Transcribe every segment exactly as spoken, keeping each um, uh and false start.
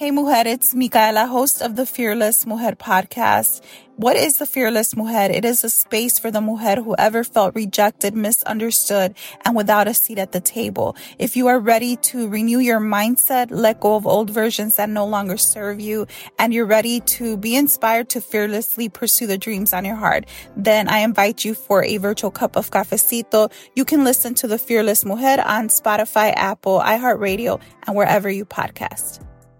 Hey, Mujer, it's Micaela, host of the Fearless Mujer podcast. What is the Fearless Mujer? It is a space for the mujer who ever felt rejected, misunderstood, and without a seat at the table. If you are ready to renew your mindset, let go of old versions that no longer serve you, and you're ready to be inspired to fearlessly pursue the dreams on your heart, then I invite you for a virtual cup of cafecito. You can listen to the Fearless Mujer on Spotify, Apple, iHeartRadio, and wherever you podcast.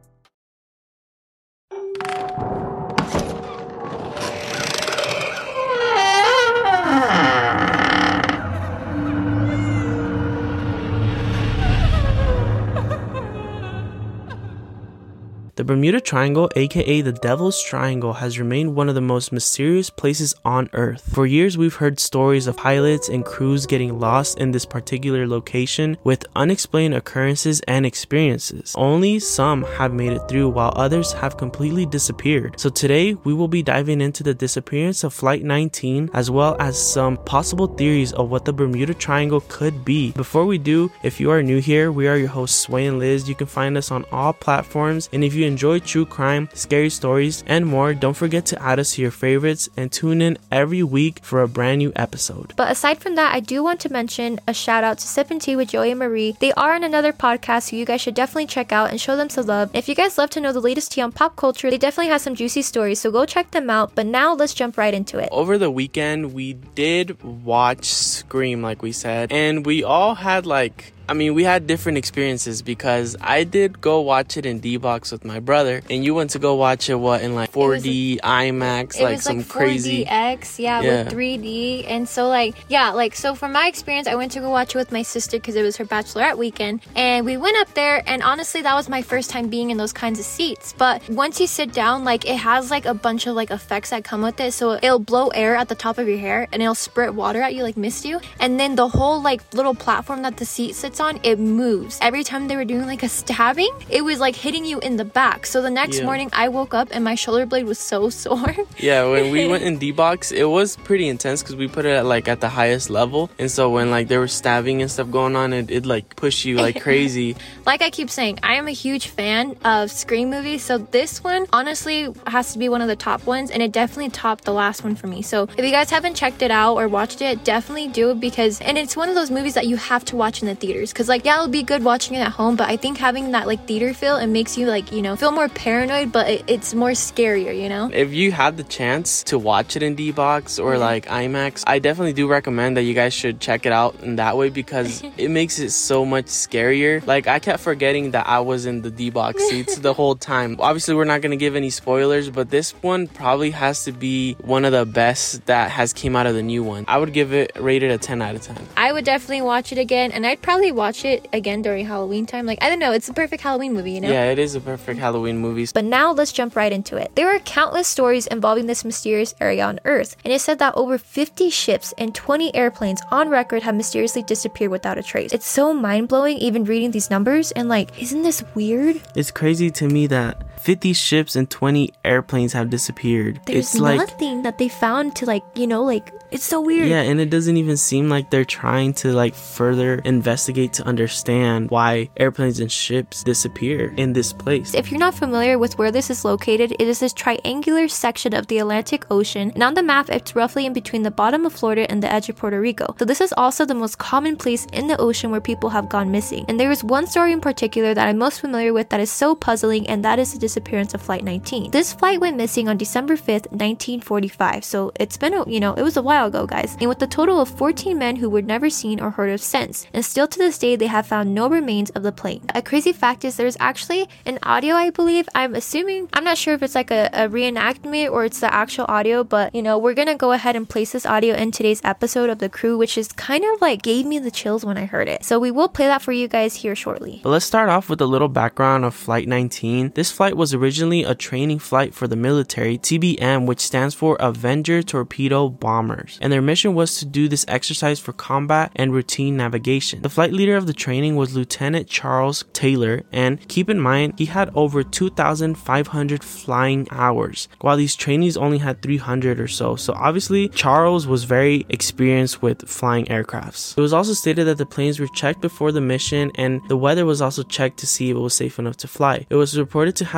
The Bermuda Triangle, aka the Devil's Triangle, has remained one of the most mysterious places on Earth. For years, we've heard stories of pilots and crews getting lost in this particular location with unexplained occurrences and experiences. Only some have made it through, while others have completely disappeared. So today, we will be diving into the disappearance of Flight nineteen, as well as some possible theories of what the Bermuda Triangle could be. Before we do, if you are new here, we are your hosts, Sway and Liz. You can find us on all platforms, and if you enjoy true crime, scary stories, and more, don't forget to add us to your favorites and tune in every week for a brand new episode. But aside from that, I do want to mention a shout out to Sip and Tea with Joey and Marie. They are on another podcast, so you guys should definitely check out and show them some love. If you guys love to know the latest tea on pop culture, they definitely have some juicy stories, so go check them out. But now let's jump right into it. Over the weekend, we did watch Scream, like we said, and we all had like I mean, we had different experiences because I did go watch it in D-Box with my brother, and you went to go watch it, what, in like four D, it was, IMAX, it like was some like crazy... four D X, yeah, yeah, with three D, and so like, yeah, like, so from my experience, I went to go watch it with my sister because it was her bachelorette weekend, and we went up there, and honestly, that was my first time being in those kinds of seats, but once you sit down, like, it has like a bunch of like effects that come with it, so it'll blow air at the top of your hair, and it'll spurt water at you, like mist you, and then the whole like little platform that the seat sits on, it moves. Every time they were doing like a stabbing, it was like hitting you in the back. So the next yeah. morning I woke up and my shoulder blade was so sore. Yeah, when we went in D-Box, it was pretty intense because we put it at like at the highest level, and so when like there was stabbing and stuff going on, it, it like pushed you like crazy. Like I keep saying, I am a huge fan of Scream movies, so this one honestly has to be one of the top ones, and it definitely topped the last one for me. So if you guys haven't checked it out or watched it, definitely do it, because and it's one of those movies that you have to watch in the theaters, because like yeah, it'll be good watching it at home, but I think having that like theater feel, it makes you like, you know, feel more paranoid, but it, it's more scarier, you know. If you had the chance to watch it in D-Box or mm-hmm. like IMAX, I definitely do recommend that you guys should check it out in that way, because it makes it so much scarier. Like I kept forgetting that I was in the D-Box seats the whole time. Obviously we're not going to give any spoilers, but this one probably has to be one of the best that has came out of the new one. I would give it rated a ten out of ten. I would definitely watch it again, and I'd probably watch it again during Halloween time. Like, I don't know, it's a perfect Halloween movie, you know? Yeah, it is a perfect Halloween movie. But now let's jump right into it. There are countless stories involving this mysterious area on Earth, and it's said that over fifty ships and twenty airplanes on record have mysteriously disappeared without a trace. It's so mind-blowing even reading these numbers, and like, isn't this weird? It's crazy to me that fifty ships and twenty airplanes have disappeared. There's it's nothing like, that they found to like, you know, like, it's so weird. Yeah, and it doesn't even seem like they're trying to like further investigate to understand why airplanes and ships disappear in this place. If you're not familiar with where this is located, it is this triangular section of the Atlantic Ocean, and on the map it's roughly in between the bottom of Florida and the edge of Puerto Rico. So this is also the most common place in the ocean where people have gone missing. And there is one story in particular that I'm most familiar with that is so puzzling, and that is the disappearance of Flight nineteen. This flight went missing on December fifth, nineteen forty-five, so it's been a, you know, it was a while ago, guys, and with a total of fourteen men who were never seen or heard of since, and still to this day they have found no remains of the plane. A crazy fact is there's actually an audio, I believe, I'm assuming, I'm not sure if it's like a, a reenactment or it's the actual audio, but you know, we're gonna go ahead and place this audio in today's episode of The Crew, which is kind of like gave me the chills when I heard it, so we will play that for you guys here shortly. But let's start off with a little background of Flight nineteen. This flight was originally a training flight for the military, T B M, which stands for Avenger Torpedo Bombers, and their mission was to do this exercise for combat and routine navigation. The flight leader of the training was Lieutenant Charles Taylor, and keep in mind, he had over two thousand five hundred flying hours, while these trainees only had three hundred or so. So obviously, Charles was very experienced with flying aircrafts. It was also stated that the planes were checked before the mission, and the weather was also checked to see if it was safe enough to fly. It was reported to have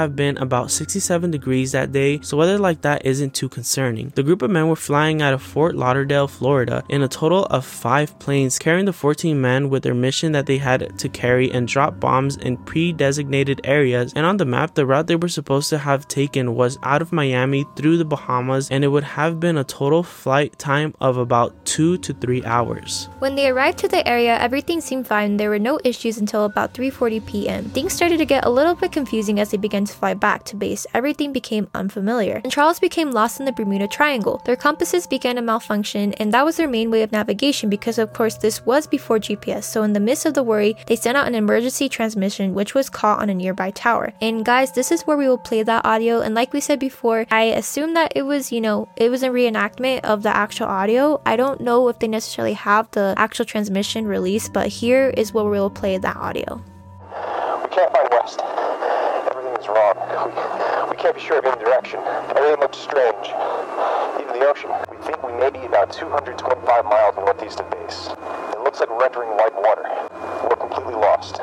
have been about sixty-seven degrees that day, so weather like that isn't too concerning. The group of men were flying out of Fort Lauderdale, Florida, in a total of five planes, carrying the fourteen men with their mission that they had to carry and drop bombs in pre-designated areas. And on the map, the route they were supposed to have taken was out of Miami through the Bahamas, and it would have been a total flight time of about two to three hours. When they arrived to the area, everything seemed fine. There were no issues until about three forty p.m. Things started to get a little bit confusing as they began to fly back to base. Everything became unfamiliar, and Charles became lost in the Bermuda Triangle. Their compasses began to malfunction, and that was their main way of navigation because, of course, this was before G P S. So in the midst of the worry, they sent out an emergency transmission, which was caught on a nearby tower. And guys, this is where we will play that audio. And like we said before, I assume that it was, you know, it was a reenactment of the actual audio. I don't know if they necessarily have the actual transmission released, but here is where we will play that audio. We can't find west. Everything is wrong. We, we can't be sure of any direction. Everything looks strange. Even the ocean. We think we may be about two hundred twenty-five miles northeast of base. It looks like we're entering white water. We're completely lost.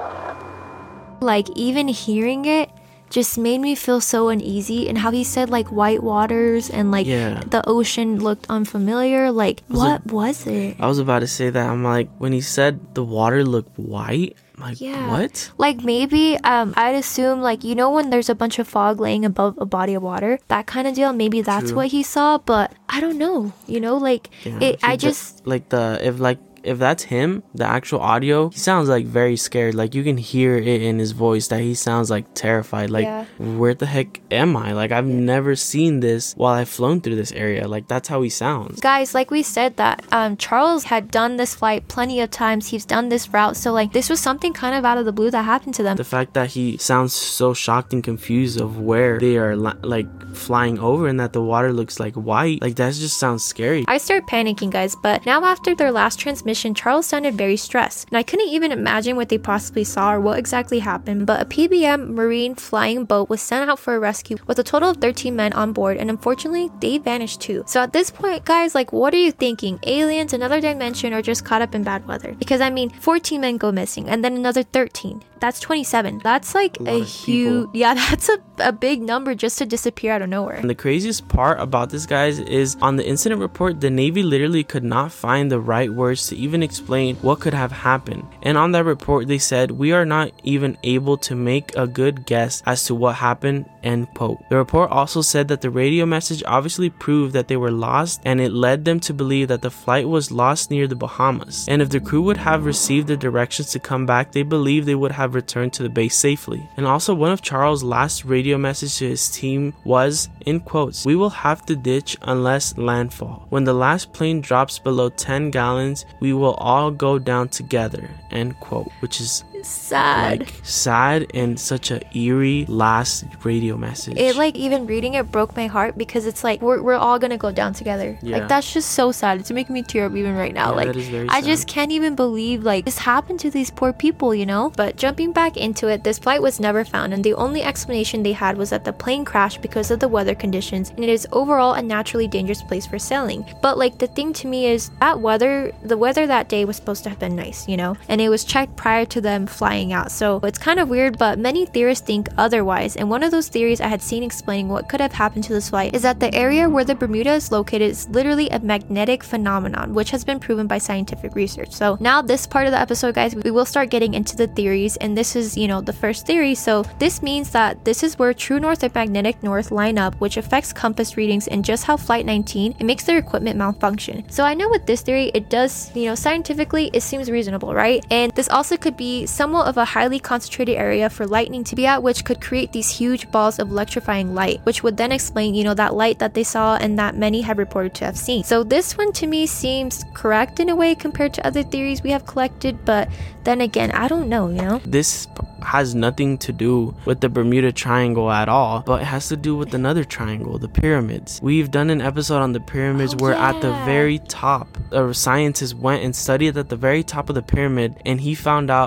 Like, even hearing it just made me feel so uneasy, and how he said like white waters and like yeah. the ocean looked unfamiliar. Like, was what it, was it? I was about to say that. I'm like, when he said the water looked white, I'm like, yeah. what? Like, maybe um I'd assume, like, you know when there's a bunch of fog laying above a body of water, that kind of deal. Maybe that's True. what he saw, but I don't know, you know, like yeah. it I ju- just like the if like if that's him, the actual audio, he sounds like very scared. Like, you can hear it in his voice that he sounds like terrified. Like, yeah. where the heck am I? Like, I've yeah. never seen this while I've flown through this area. Like, that's how he sounds. Guys, like we said that um Charles had done this flight plenty of times. He's done this route, so like this was something kind of out of the blue that happened to them. The fact that he sounds so shocked and confused of where they are la- like flying over, and that the water looks like white, like that just sounds scary. I started panicking, guys, but now after their last transmission, Charles sounded very stressed, and I couldn't even imagine what they possibly saw or what exactly happened. But a P B M Marine flying boat was sent out for a rescue with a total of thirteen men on board, and unfortunately they vanished too. So at this point, guys, like, what are you thinking? Aliens, another dimension, or just caught up in bad weather? Because I mean, fourteen men go missing, and then another thirteen. That's twenty-seven. That's like a, a huge, yeah, that's a, a big number just to disappear out of nowhere. And the craziest part about this, guys, is on the incident report, the Navy literally could not find the right words to even explain what could have happened. And on that report, they said, "We are not even able to make a good guess as to what happened," end quote. The report also said that the radio message obviously proved that they were lost, and it led them to believe that the flight was lost near the Bahamas. And if the crew would have received the directions to come back, they believed they would have returned to the base safely. And also, one of Charles' last radio message to his team was, in quotes, "We will have to ditch unless landfall. When the last plane drops below ten gallons, we will all go down together," end quote. Which is sad. Like, sad and such a eerie last radio message. It, like, even reading it broke my heart, because it's like, we're, we're all gonna go down together. Yeah. Like, that's just so sad. It's making me tear up even right now. Yeah, like, that is very I sad. just can't even believe, like, this happened to these poor people, you know? But jumping back into it, this flight was never found, and the only explanation they had was that the plane crashed because of the weather conditions, and it is overall a naturally dangerous place for sailing. But, like, the thing to me is that weather, the weather that day was supposed to have been nice, you know? And it was checked prior to them flying out. So it's kind of weird, but many theorists think otherwise. And one of those theories I had seen explaining what could have happened to this flight is that the area where the Bermuda is located is literally a magnetic phenomenon, which has been proven by scientific research. So now this part of the episode, guys, we will start getting into the theories, and this is, you know, the first theory. So this means that this is where true north and magnetic north line up, which affects compass readings and just how Flight nineteen, it makes their equipment malfunction. So I know with this theory, it does, you know, scientifically, it seems reasonable, right? And this also could be somewhat of a highly concentrated area for lightning to be at, which could create these huge balls of electrifying light, which would then explain, you know, that light that they saw and that many have reported to have seen. So this one to me seems correct in a way compared to other theories we have collected, but then again, I don't know, you know? This has nothing to do with the Bermuda Triangle at all, but it has to do with another triangle, the pyramids. We've done an episode on the pyramids oh, where yeah. at the very top, a scientist went and studied at the very top of the pyramid, and he found out that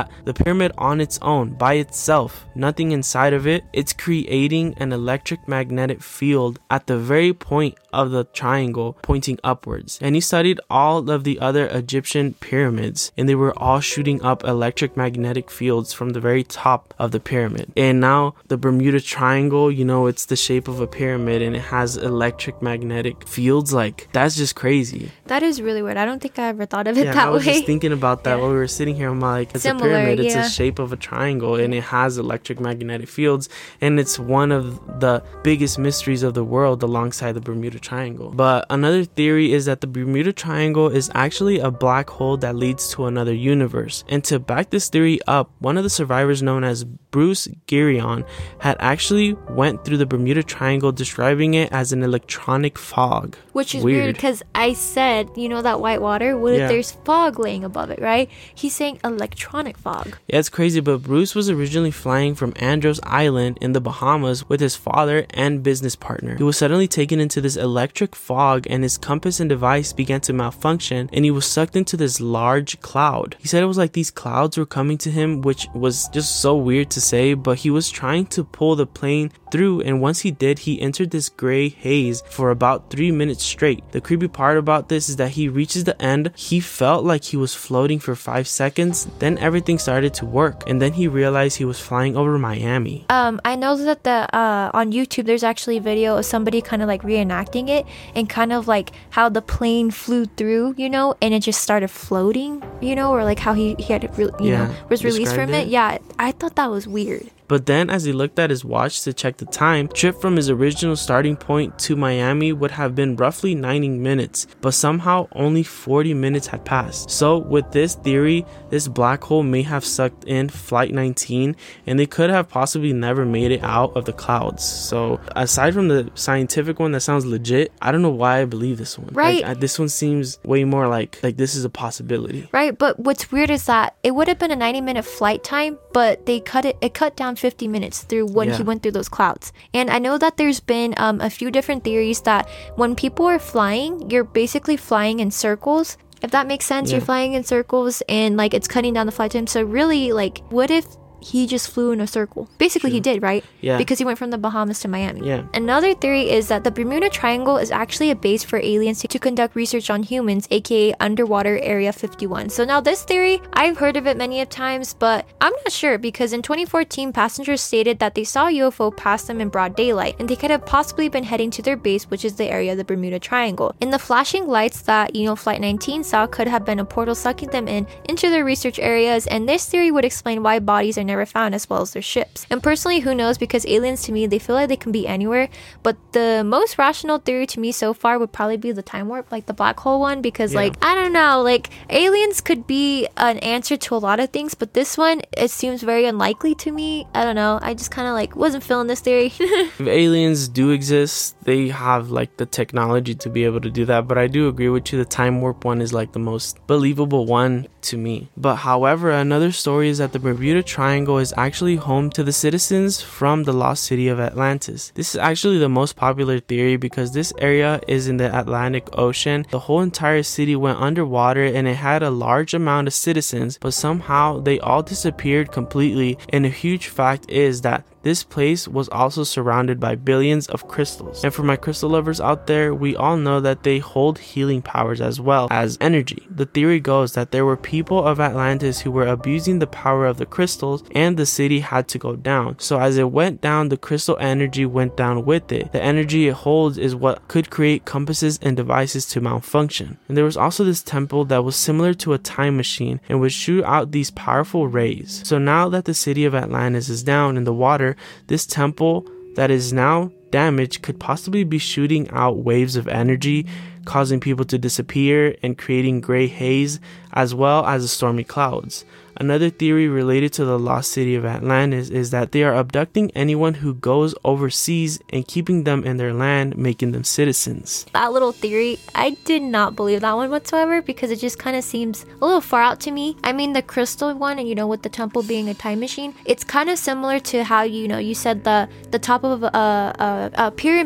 that the pyramid on its own, by itself, nothing inside of it, it's creating an electric magnetic field at the very point of the triangle pointing upwards. And he studied all of the other Egyptian pyramids, and they were all shooting up electric magnetic fields from the very top of the pyramid. And now the Bermuda Triangle, you know, it's the shape of a pyramid and it has electric magnetic fields. Like, that's just crazy. That is really weird. I don't think I ever thought of it yeah, that way. I was way. just thinking about that yeah. while we were sitting here. I'm like, it's Similar, a pyramid. It's yeah. a shape of a triangle and it has electric magnetic fields, and it's one of the biggest mysteries of the world alongside the Bermuda Triangle. But another theory is that the Bermuda Triangle is actually a black hole that leads to another universe. And to back this theory up, one of the survivors, known as Bruce Girion, had actually went through the Bermuda Triangle, describing it as an electronic fog. Which is weird because I said, you know, that white water, what yeah. if there's fog laying above it, right? He's saying electronic fog. Yeah, it's crazy, but Bruce was originally flying from Andros Island in the Bahamas with his father and business partner. He was suddenly taken into this electric fog, and his compass and device began to malfunction, and he was sucked into this large cloud. He said it was like these clouds were coming to him, which was just so weird to say, but he was trying to pull the plane through, and once he did, he entered this gray haze for about three minutes straight. The creepy part about this is that he reaches the end, he felt like he was floating for five seconds, then everything started to work, and then he realized he was flying over Miami. Um, I know that the uh, on YouTube there's actually a video of somebody kind of like reenacting it, and kind of like how the plane flew through, you know, and it just started floating, you know, or like how he, he had, re- you yeah, know, was released from it. it. Yeah, I thought that was weird. But then as he looked at his watch to check the time, trip from his original starting point to Miami would have been roughly ninety minutes, but somehow only forty minutes had passed. So with this theory, this black hole may have sucked in Flight nineteen, and they could have possibly never made it out of the clouds. So aside from the scientific one that sounds legit, I don't know why I believe this one. Right. Like, I, this one seems way more like like this is a possibility. Right, but what's weird is that it would have been a ninety minute flight time, but they cut it, it cut down fifty minutes through when yeah. he went through those clouds. And I know that there's been um, a few different theories that when people are flying, you're basically flying in circles. If that makes sense, yeah. you're flying in circles and like it's cutting down the flight time. So really, like, what if he just flew in a circle? Basically, True. He did, right? Yeah. Because he went from the Bahamas to Miami. Yeah. Another theory is that the Bermuda Triangle is actually a base for aliens to conduct research on humans, aka Underwater Area fifty-one. So now this theory, I've heard of it many of times, but I'm not sure because in twenty fourteen, passengers stated that they saw a U F O pass them in broad daylight, and they could have possibly been heading to their base, which is the area of the Bermuda Triangle. And the flashing lights that, you know, Flight nineteen saw could have been a portal sucking them in into their research areas, and this theory would explain why bodies are never never found, as well as their ships. And personally, who knows, because aliens to me, they feel like they can be anywhere, but the most rational theory to me so far would probably be the time warp, like the black hole one, because yeah. like, I don't know, like aliens could be an answer to a lot of things, but this one, it seems very unlikely to me. I don't know, I just kind of like wasn't feeling this theory. If aliens do exist, they have like the technology to be able to do that, but I do agree with you, the time warp one is like the most believable one to me. But however, another story is that the Bermuda Triangle is actually home to the citizens from the lost city of Atlantis. This is actually the most popular theory because this area is in the Atlantic Ocean. The whole entire city went underwater and it had a large amount of citizens, but somehow they all disappeared completely. And a huge fact is that this place was also surrounded by billions of crystals. And for my crystal lovers out there, we all know that they hold healing powers as well as energy. The theory goes that there were people of Atlantis who were abusing the power of the crystals and the city had to go down. So as it went down, the crystal energy went down with it. The energy it holds is what could create compasses and devices to malfunction. And there was also this temple that was similar to a time machine and would shoot out these powerful rays. So now that the city of Atlantis is down in the water, this temple that is now damaged could possibly be shooting out waves of energy, causing people to disappear and creating gray haze as well as the stormy clouds. Another theory related to the lost city of Atlantis is that they are abducting anyone who goes overseas and keeping them in their land, making them citizens. That little theory, I did not believe that one whatsoever because it just kind of seems a little far out to me. I mean, the crystal one, and you know, with the temple being a time machine, it's kind of similar to how, you know, you said the the top of a, a, a pyramid,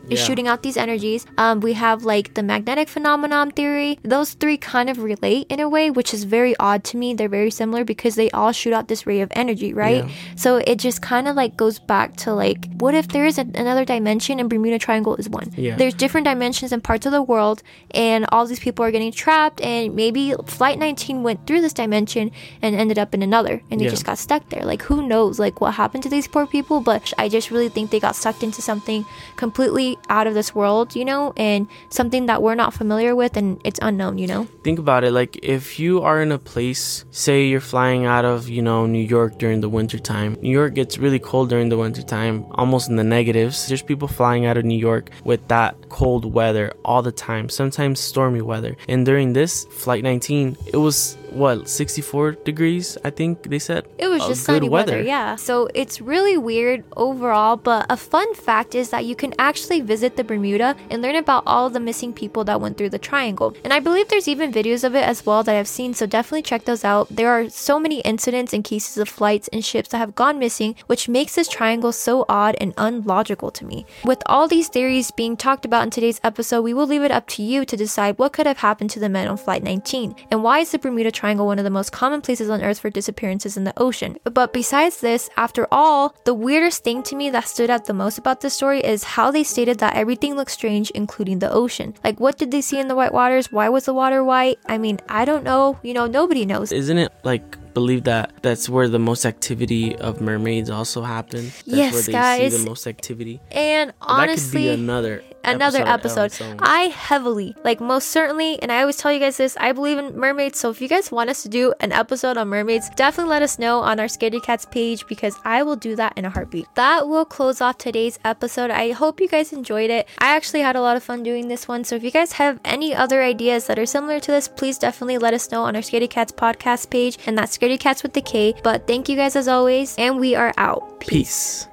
is Yeah. shooting out these energies. Um, we have like the magnetic phenomenon theory. Those three kind of relate in a way, which is very odd to me. They're very similar because they all shoot out this ray of energy, right? Yeah. So it just kind of like goes back to like, what if there is a, another dimension and Bermuda Triangle is one? Yeah. There's different dimensions in parts of the world, and all these people are getting trapped, and maybe Flight nineteen went through this dimension and ended up in another, and they Yeah. just got stuck there. Like, who knows like what happened to these poor people? But I just really think they got sucked into something completely out of this world, you know, and something that we're not familiar with, and it's unknown, you know. Think about it, like if you are in a place, say you're flying out of, you know, New York during the winter time. New York gets really cold during the winter time, almost in the negatives. There's people flying out of New York with that cold weather all the time, sometimes stormy weather. And during this Flight nineteen, it was what, sixty-four degrees, I think they said. It was Uh, just good sunny weather. yeah. So it's really weird overall, but a fun fact is that you can actually visit the Bermuda and learn about all the missing people that went through the triangle. And I believe there's even videos of it as well that I've seen, so definitely check those out. There are so many incidents and cases of flights and ships that have gone missing, which makes this triangle so odd and unlogical to me. With all these theories being talked about in today's episode, we will leave it up to you to decide what could have happened to the men on Flight nineteen, and why is the Bermuda Triangle one of the most common places on Earth for disappearances in the ocean. But besides this, after all, the weirdest thing to me that stood out the most about this story is how they stated that everything looked strange, including the ocean. Like, what did they see in the white waters? Why was the water white? I mean, I don't know. You know, nobody knows. Isn't it like believe that that's where the most activity of mermaids also happen? That's Yes, where they guys. see the most activity. And honestly, that could be another another episode. on episode. its own. I heavily, like most certainly, and I always tell you guys this, I believe in mermaids. So if you guys want us to do an episode on mermaids, definitely let us know on our Scaredy Cats page, because I will do that in a heartbeat. That will close off today's episode. I hope you guys enjoyed it. I actually had a lot of fun doing this one. So if you guys have any other ideas that are similar to this, please definitely let us know on our Scaredy Cats podcast page, and that's Scaredy Cats with the K. But thank you guys as always, and we are out. Peace. Peace.